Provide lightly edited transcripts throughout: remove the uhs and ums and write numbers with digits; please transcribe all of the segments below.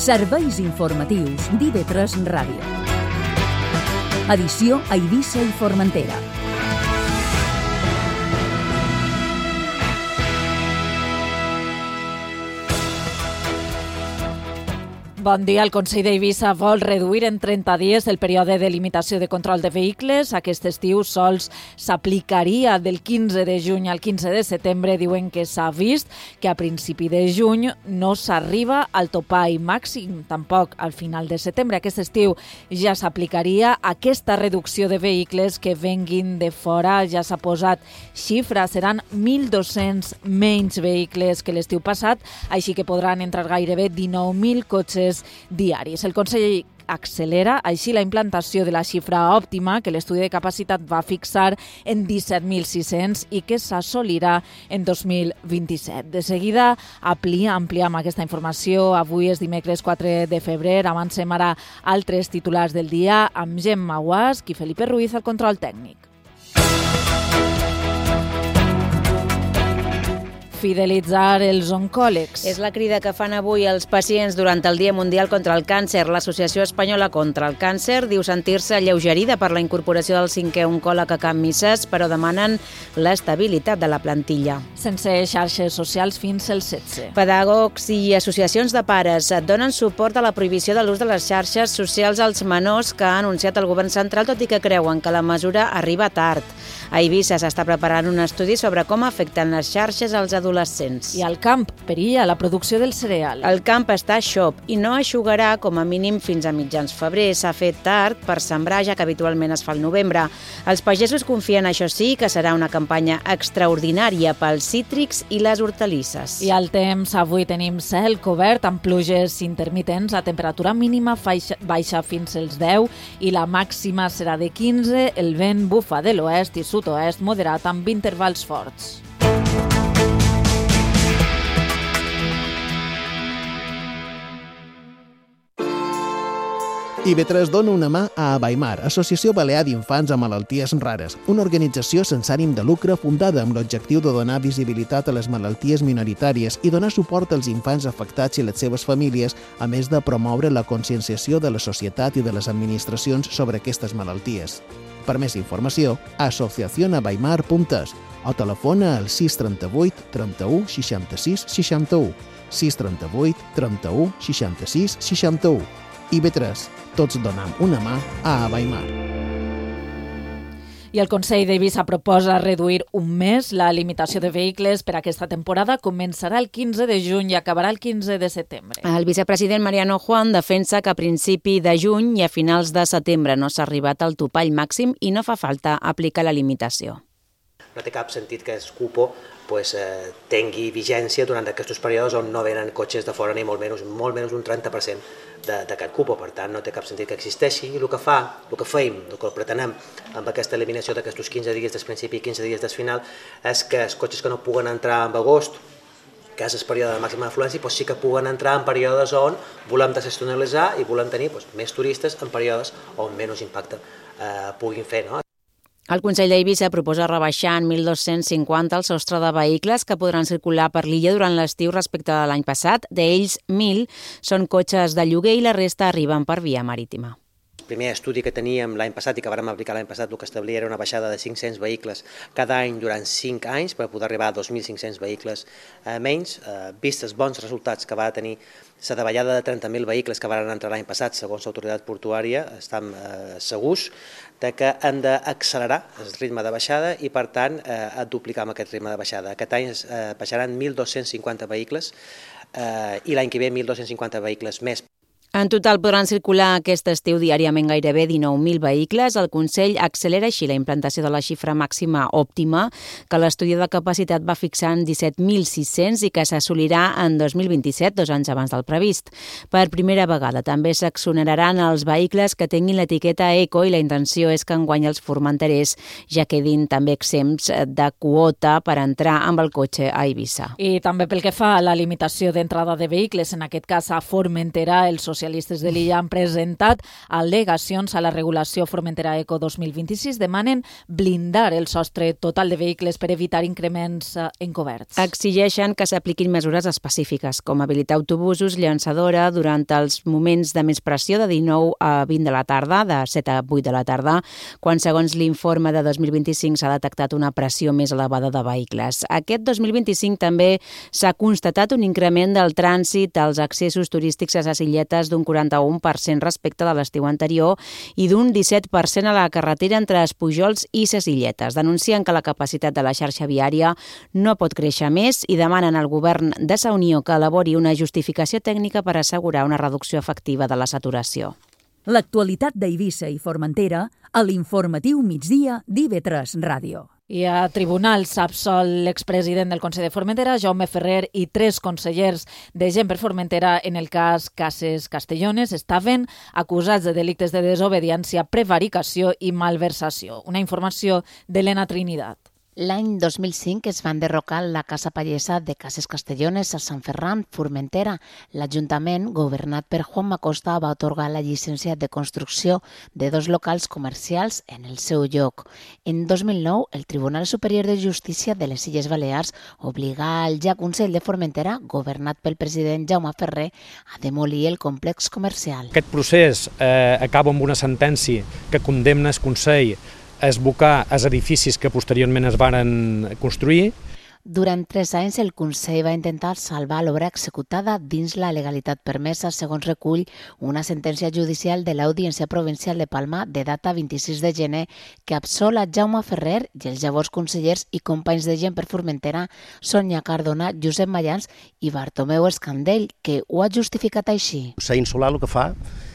Serveis informatius d'IV3 Ràdio. Edició a Eivissa i Formentera. Bon dia. El Consell d'Eivissa vol reduir en 30 dies el període de limitació de control de vehicles. Aquest estiu sols s'aplicaria del 15 de juny al 15 de setembre. Diuen que s'ha vist que a principi de juny no s'arriba al topall màxim, tampoc al final de setembre. Aquest estiu ja s'aplicaria aquesta reducció de vehicles que venguin de fora. Ja s'ha posat xifra, seran 1.200 menys vehicles que l'estiu passat, així que podran entrar gairebé 19.000 cotxes diaris. El Consell accelera així la implantació de la xifra òptima que l'estudi de capacitat va fixar en 17.600 i que s'assolirà en 2027. De seguida ampliem aquesta informació. Avui és dimecres 4 de febrer. Avancem ara altres titulars del dia amb Gemma Guasc i Felipe Ruiz al control tècnic. Fidelitzar els oncòlegs. És la crida que fan avui els pacients durant el Dia Mundial contra el Càncer. L'Associació Espanyola contra el Càncer diu sentir-se alleugerida per la incorporació del 5è oncòleg a Can Misses, però demanen l'estabilitat de la plantilla. Sense xarxes socials fins al 16. Pedagogs i associacions de pares donen suport a la prohibició de l'ús de les xarxes socials als menors que ha anunciat el govern central, tot i que creuen que la mesura arriba tard. A Eivissa s'està preparant un estudi sobre com afecten les xarxes als adolescents. I al camp perilla la producció del cereal. El camp està xop i no eixugarà com a mínim fins a mitjans febrer. S'ha fet tard per sembrar, ja que habitualment es fa al novembre. Els pagesos confien, això sí, que serà una campanya extraordinària pels cítrics i les hortalisses. I al temps, avui tenim cel cobert amb pluges intermitents. La temperatura mínima baixa fins als 10 i la màxima serà de 15. El vent bufa de l'oest i sud-oest moderat amb intervals forts. IV3 dona una mà a Abaimar, Associació Balear d'Infants amb Malalties Rares, una organització sense ànim de lucre fundada amb l'objectiu de donar visibilitat a les malalties minoritàries i donar suport als infants afectats i les seves famílies, a més de promoure la conscienciació de la societat i de les administracions sobre aquestes malalties. Per més informació, asociacionabaimar.es o telefona al 638 31 66 61, 638 31 66 61. IV3, tots donem una mà a Abaimar. I el Consell d'Eivissa proposa reduir un mes la limitació de vehicles per aquesta temporada. Començarà el 15 de juny i acabarà el 15 de setembre. El vicepresident Mariano Juan defensa que a principi de juny i a finals de setembre no s'ha arribat al topall màxim i no fa falta aplicar la limitació. No té cap sentit que el cupo tingui vigència durant aquests períodes on no venen cotxes de fora ni molt menys un 30% d'aquest cupo. Per tant, no té cap sentit que existeixi. I el que fem, el que pretenem amb aquesta eliminació d'aquests 15 dies del principi i 15 dies del final és que els cotxes que no puguen entrar en agost, que és el període de màxima afluència, sí que puguen entrar en períodes on volem desestacionalitzar i volem tenir més turistes en períodes on menys impacte puguin fer, no? El Consell d'Eivissa proposa rebaixar en 1.250 el sostre de vehicles que podran circular per l'illa durant l'estiu respecte de l'any passat. D'ells, 1.000 són cotxes de lloguer i la resta arriben per via marítima. El primer estudi que teníem l'any passat i que vam aplicar l'any passat el que establia era una baixada de 500 vehicles cada any durant 5 anys per poder arribar a 2.500 vehicles menys. Vist els bons resultats que va tenir la davallada de 30.000 vehicles que van entrar l'any passat, segons l'autoritat portuària, estem segurs que hem d'accelerar el ritme de baixada i, per tant, duplicar amb aquest ritme de baixada. Aquest any baixaran 1.250 vehicles i l'any que ve 1.250 vehicles més. En total podran circular aquest estiu diàriament gairebé 19.000 vehicles. El Consell accelera així la implantació de la xifra màxima òptima que l'estudi de capacitat va fixar en 17.600 i que s'assolirà en 2027, 2 anys abans del previst. Per primera vegada també s'exoneraran els vehicles que tinguin l'etiqueta eco i la intenció és que enguany els formenterers ja quedin també exempts de quota per entrar amb el cotxe a Eivissa. I també pel que fa a la limitació d'entrada de vehicles, en aquest cas a Formentera, els socialistes socialistes de l'illa han presentat al·legacions a la regulació Formentera Eco 2026. Demanen blindar el sostre total de vehicles per evitar increments encoberts. Exigeixen que s'apliquin mesures específiques, com habilitar autobusos llançadora durant els moments de més pressió de 19 a 20 de la tarda, de 7 a 8 de la tarda, quan segons l'informe de 2025 s'ha detectat una pressió més elevada de vehicles. Aquest 2025 també s'ha constatat un increment del trànsit als accessos turístics a les illetes d'un 41% respecte de l'estiu anterior i d'un 17% a la carretera entre els Pujols i les illetes. Denuncien que la capacitat de la xarxa viària no pot créixer més i demanen al govern de la Unió que elabori una justificació tècnica per assegurar una reducció efectiva de la saturació. L'actualitat d'Eivissa i Formentera a l'informatiu migdia d'IV3 Ràdio. I a tribunal s'ha absolt l'expresident del Consell de Formentera, Jaume Ferrer, i 3 consellers de Gent per Formentera en el cas Cases Castellones estaven acusats de delictes de desobediència, prevaricació i malversació. Una informació d'Helena Trinidad. L'any 2005 es va enderrocar la Casa Pallesa de Cases Castellones a Sant Ferran, Formentera. L'Ajuntament, governat per Juan Macosta, va atorgar la llicència de construcció de 2 locals comercials en el seu lloc. En 2009, el Tribunal Superior de Justícia de les Illes Balears obligà al ja Consell de Formentera, governat pel president Jaume Ferrer, a demolir el complex comercial. Aquest procés acaba amb una sentència que condemna el Consell a esbocar els edificis que posteriorment es varen construir. Durant 3 anys, el Consell va intentar salvar l'obra executada dins la legalitat permesa, segons recull una sentència judicial de l'Audiència Provincial de Palma de data 26 de gener que absol a Jaume Ferrer i els llavors consellers i companys de Gent per Formentera, Sonia Cardona, Josep Mayans i Bartomeu Escandell, que ho ha justificat així. El Consell Insular el que fa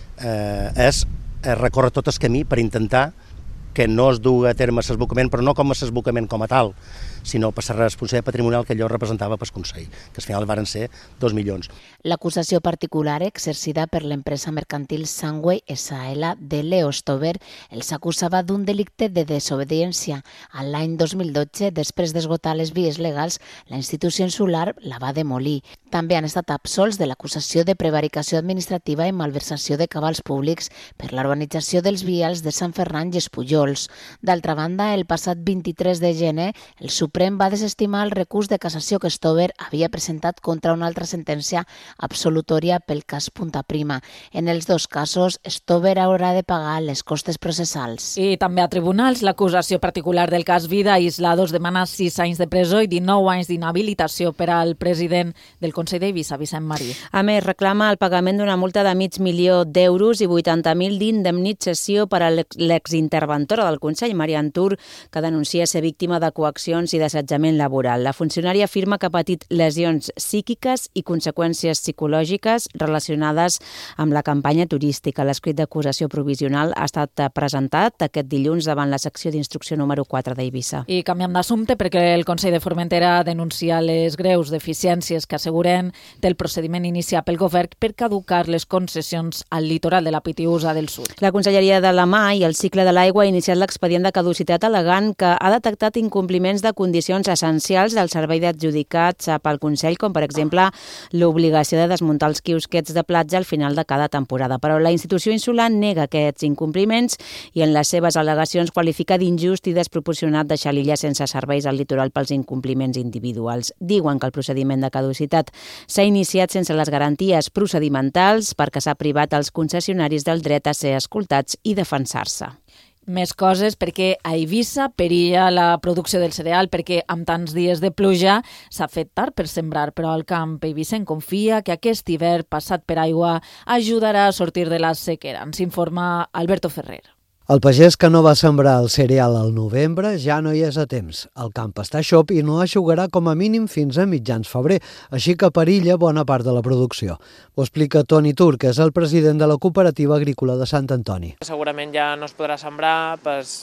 és recórrer tot el camí per intentar que no es dugui a terme l'esbocament, però no com a l'esbocament com a tal, sinó per la responsabilitat patrimonial que allò representava pel Consell, que al final varen ser 2 milions. L'acusació particular exercida per l'empresa mercantil Sunway S.A.L. de Leo Stover els acusava d'un delicte de desobediència. A l'any 2012, després d'esgotar les vies legals, la institució insular la va demolir. També han estat absolts de l'acusació de prevaricació administrativa i malversació de cabals públics per la urbanització dels vials de Sant Ferran i Espullols. D'altra banda, el passat 23 de gener, el Suprem va desestimar el recurs de cassació que Stover havia presentat contra una altra sentència absolutòria pel cas Punta Prima. En els 2 casos, Stover haurà de pagar les costes processals. I també a tribunals, l'acusació particular del cas Vida Aislados demana 6 anys de presó i 19 anys d'inhabilitació per al president del Consell d'Eivissa, Vicent Marí. A més, reclama el pagament d'una multa de $500.000 i 80.000 d'indemnització per a l'exinterventora del Consell, Maria Antur, que denuncia ser víctima de coaccions i d'assetjament laboral. La funcionària afirma que ha patit lesions psíquiques i conseqüències psicològiques relacionades amb la campanya turística. L'escrit d'acusació provisional ha estat presentat aquest dilluns davant la secció d'instrucció número 4 d'Eivissa. I canviem d'assumpte perquè el Consell de Formentera denuncia les greus deficiències que asseguren té el procediment iniciat pel govern per caducar les concessions al litoral de la Pitiüsa del Sud. La Conselleria de la Mar i el Cicle de l'Aigua ha iniciat l'expedient de caducitat al·legant que ha detectat incompliments de condicions essencials del servei d'adjudicats pel Consell, com per exemple l'obligació de desmuntar els quiosquets de platja al final de cada temporada. Però la institució insular nega aquests incompliments i en les seves al·legacions qualifica d'injust i desproporcionat deixar l'illa sense serveis al litoral pels incompliments individuals. Diuen que el procediment de caducitat s'ha iniciat sense les garanties procedimentals perquè s'ha privat als concessionaris del dret a ser escoltats i defensar-se. Més coses perquè a Eivissa perilla la producció del cereal perquè amb tants dies de pluja s'ha fet tard per sembrar, però el camp eivissent confia que aquest hivern passat per aigua ajudarà a sortir de la sequera. Ens informa Alberto Ferrer. El pagès que no va sembrar el cereal al novembre ja no hi és a temps. El camp està xop i no eixugarà com a mínim fins a mitjans febrer, així que perilla bona part de la producció. Ho explica Toni Tur, que és el president de la Cooperativa Agrícola de Sant Antoni. Segurament ja no es podrà sembrar,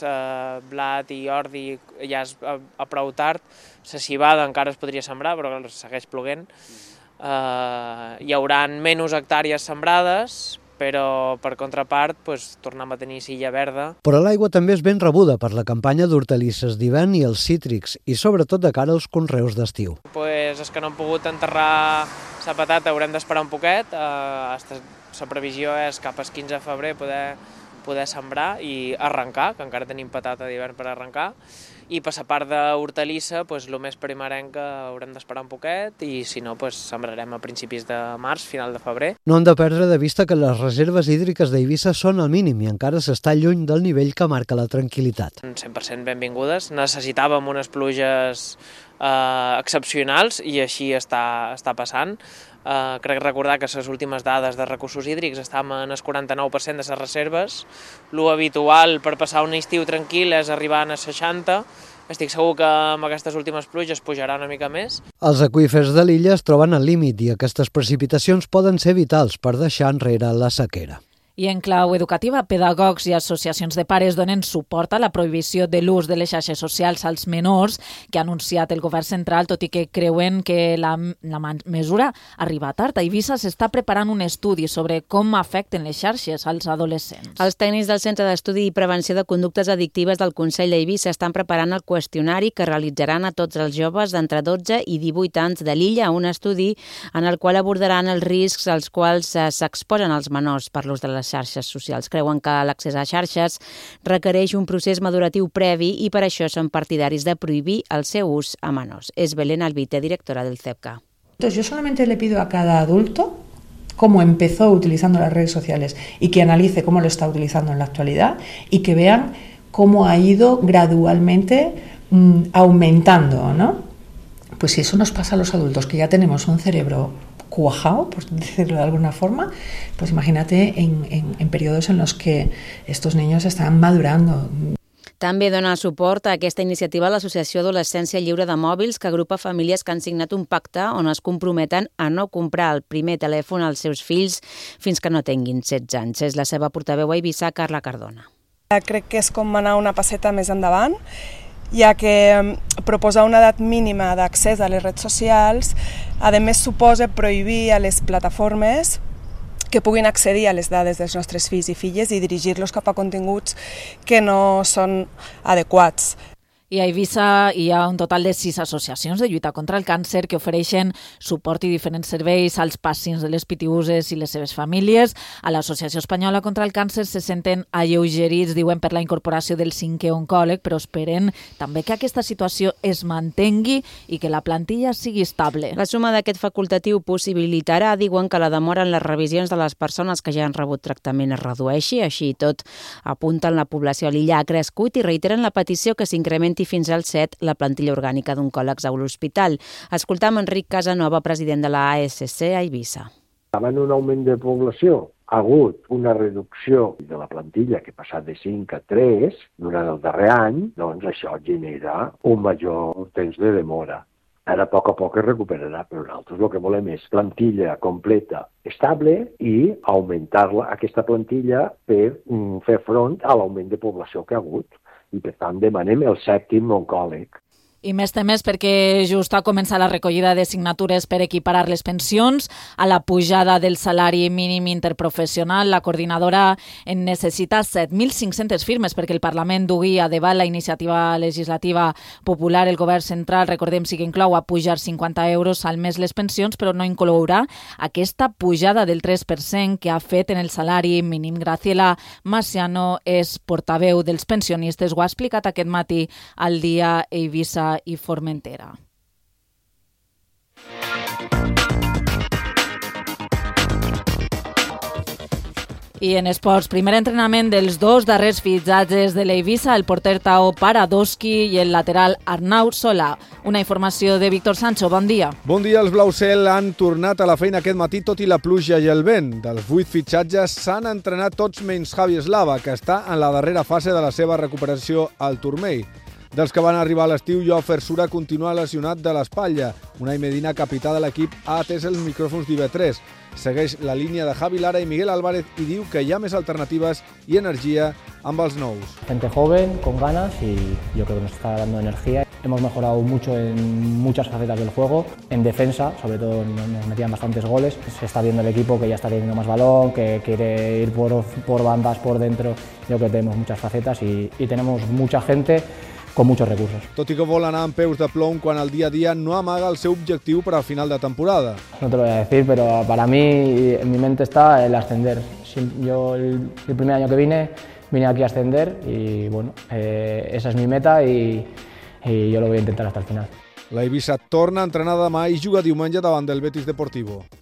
blat i ordi ja és a prou tard. La civada encara es podria sembrar, però segueix ploguent. Hi haurà menys hectàrees sembrades, però per contrapart tornem a tenir silla verda. Però l'aigua també és ben rebuda per la campanya d'hortalisses d'hivern i els cítrics, i sobretot de cara als conreus d'estiu. Els que no han pogut enterrar la patata haurem d'esperar un poquet, la previsió és cap al 15 de febrer poder sembrar i arrencar, que encara tenim patata d'hivern per arrencar, i per la part d'hortalissa, el més primerenc que haurem d'esperar un poquet i si no, sembrarem a principis de març, final de febrer. No hem de perdre de vista que les reserves hídriques d'Eivissa són al mínim i encara s'està lluny del nivell que marca la tranquil·litat. 100% benvingudes. Necessitàvem unes pluges excepcionals i així està passant. Crec recordar que les últimes dades de recursos hídrics estan en el 49% de les reserves. Lo habitual per passar un estiu tranquil és arribar a 60%. Estic segur que amb aquestes últimes pluges pujarà una mica més. Els aqüífers de l'illa es troben al límit i aquestes precipitacions poden ser vitals per deixar enrere la sequera. I en clau educativa, pedagogs i associacions de pares donen suport a la prohibició de l'ús de les xarxes socials als menors que ha anunciat el govern central, tot i que creuen que la mesura arriba tard. A Eivissa s'està preparant un estudi sobre com afecten les xarxes als adolescents. Els tècnics del Centre d'Estudi i Prevenció de Conductes Addictives del Consell d'Eivissa estan preparant el qüestionari que realitzaran a tots els joves d'entre 12 i 18 anys de l'illa, un estudi en el qual abordaran els riscs als quals s'exposen els menors per l'ús de les xarxes socials. Creuen que l'accés a xarxes requereix un procés maduratiu previ i per això són partidaris de prohibir el seu ús a menors. És Belén Albite, directora del CEPCA. Yo solamente le pido a cada adulto cómo empezó utilizando las redes sociales y que analice cómo lo está utilizando en la actualidad y que vean cómo ha ido gradualmente aumentando, ¿no? Pues si eso nos pasa a los adultos, que ya tenemos un cerebro cuajado, por decirlo de alguna forma, pues imagínate en periodos en los que estos niños están madurando. També dona suport a aquesta iniciativa l'Associació Adolescència Lliure de Mòbils, que agrupa famílies que han signat un pacte on es comprometen a no comprar el primer telèfon als seus fills fins que no tinguin 16 anys. És la seva portaveu a Eivissa, Carla Cardona. Crec que és com anar una passeta més endavant, ja que proposar una edat mínima d'accés a les redes socials a més suposa prohibir a les plataformes que puguin accedir a les dades dels nostres fills i filles i dirigir-los cap a continguts que no són adequats. I a Eivissa hi ha un total de 6 associacions de lluita contra el càncer que ofereixen suport i diferents serveis als pacients de les pitiüses i les seves famílies. A l'Associació Espanyola contra el Càncer se senten alleugerits, diuen, per la incorporació del 5è oncòleg, però esperen també que aquesta situació es mantengui i que la plantilla sigui estable. La suma d'aquest facultatiu possibilitarà, diuen, que la demora en les revisions de les persones que ja han rebut tractament es redueixi. Així i tot, apunten la població a l'illa ha crescut i reiteren la petició que s'incrementi fins al 7 la plantilla orgànica d'oncòlegs a l'hospital. Escoltam Enric Casanova, president de la ASC a Eivissa. Davant un augment de població ha hagut una reducció de la plantilla que ha passat de 5 a 3 durant el darrer any, doncs això genera un major temps de demora. Ara a poc es recuperarà, però nosaltres el que volem és plantilla completa estable i augmentar-la, aquesta plantilla, per fer front a l'augment de població que ha hagut. I per tant demanem el 7è oncòleg. I més temes perquè just ha començat la recollida de signatures per equiparar les pensions a la pujada del salari mínim interprofessional. La coordinadora en necessita 7.500 firmes perquè el Parlament dugui a debat la iniciativa legislativa popular. El govern central, recordem, sí que inclou a pujar 50 euros al mes les pensions, però no inclourà aquesta pujada del 3% que ha fet en el salari mínim. Graciela Maciano és portaveu dels pensionistes. Ho ha explicat aquest matí al dia Eivissa i Formentera. I en esports, primer entrenament dels 2 darrers fitxatges de l'Eivissa, el porter Tao Paradoski i el lateral Arnau Solà. Una informació de Víctor Sancho. Bon dia. Bon dia. Els blausel han tornat a la feina aquest matí, tot i la pluja i el vent. Dels 8 fitxatges s'han entrenat tots menys Javi Eslava, que està en la darrera fase de la seva recuperació al turmell. Dels que van arribar a l'estiu, Joffer Sura continua lesionat de l'espatlla. Unai Medina, capità de l'equip, ha atès els micròfons d'IV3. Segueix la línia de Javi Lara i Miguel Álvarez i diu que hi ha més alternatives i energia amb els nous. Gente joven, con ganas y yo creo que nos está dando energía. Hemos mejorado mucho en muchas facetas del juego. En defensa, sobre todo, nos metían bastantes goles. Se está viendo el equipo que ya está teniendo más balón, que quiere ir por bandas, por dentro. Yo creo que tenemos muchas facetas y tenemos mucha gente con muchos recursos. Tot i que vol anar amb peus de plom quan el dia a dia no amaga el seu objectiu per al final de temporada. No te lo voy a decir, pero para mí en mi mente está el ascender. Yo el primer año que vine aquí a ascender y bueno, esa es mi meta y yo lo voy a intentar hasta el final. La Eivissa torna a entrenar demà i juga diumenge davant del Betis Deportivo.